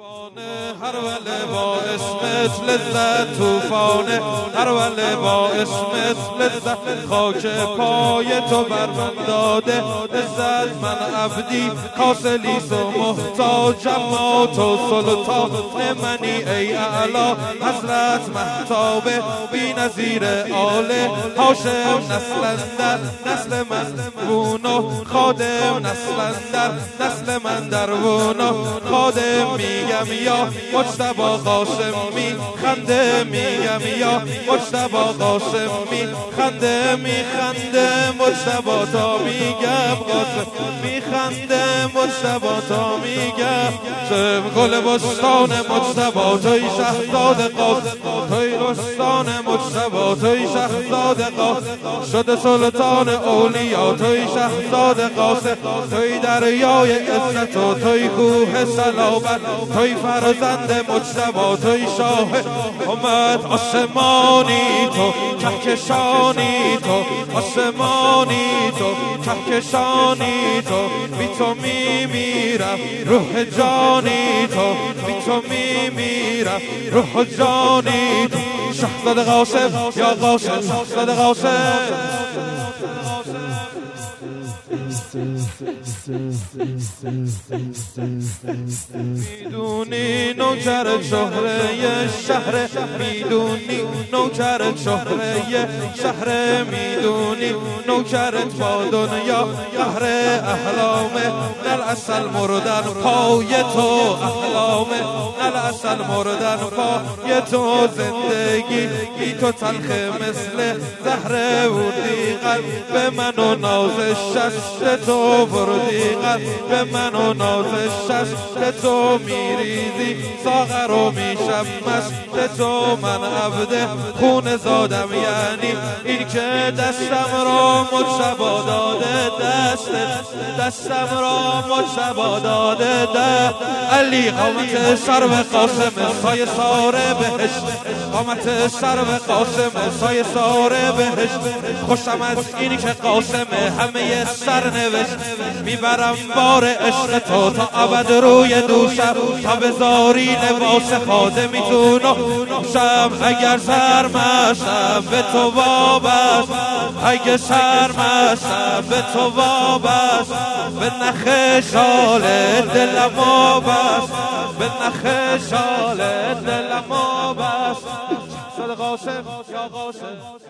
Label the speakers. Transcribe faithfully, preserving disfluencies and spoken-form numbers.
Speaker 1: توفانه هر وله با اسمت لذت توفانه هر وله با اسمت لذت خاک پای تو بر من داده لذت من عبدی کاسلیس و محتاجم ما تو سلطان منی ای اعلا حضرت محتاب بی نظیر آل هاشم نسل در نسل من وونو خادم نسل در نسل من در وونو خادم میگم یا مجتبی قاسمی خنده میگم یا مجتبی قاسمی خنده میخنده مجتبی تا میگم قاسم میخنده مجتبی تا میگم سم گل بستان مجتبی توی شهزاده قاسم توی رستان مجتبی توی شهزاده قاسم شده سلطان اولیا توی شهزاده قاسم توی دریای عزت و توی کوه صلابت توی فرزند مجتبی توی شاه امت آسمانی تو کهکشانی تو آسمانی تو کهکشانی تو بی تو میمیرم روح جانی تو بی تو میمیرم روح جانی تو شهزاده قاسم یا قاسم شهزاده قاسم میدونی نوکر شهره شهر میدونی نوکر شهره شهر میدونی نوکرت با دنیا قهر احلامه نل اصل مردن پای تو احلامه نل اصل مردن پای تو زندگی بی تو تلخ مثل زهره وردی قلب من و نازش شست تو وردی قلب من و نازش شست تو میریزی ساغر و میشم مست تو من عبد خون زادم یعنی این که دستم را مجتبی داده دست دستم را مجتبی داده ده علی قامت سرو قاسم سایه ساره بهشت قامت سرو قاسم سایه ساره بهشت خوشم از این که قاسم همه سرنوشت میبرم بار عشق تو تا ابد روی دوشم تا بذاری لباس خادمی تو نوشم اگر سرمستم به تو وابست اگر سرمستم به تو وابست به نخ شال دلم وابست به نخ شال دلم وابست شهزاده قاسم یا قاسم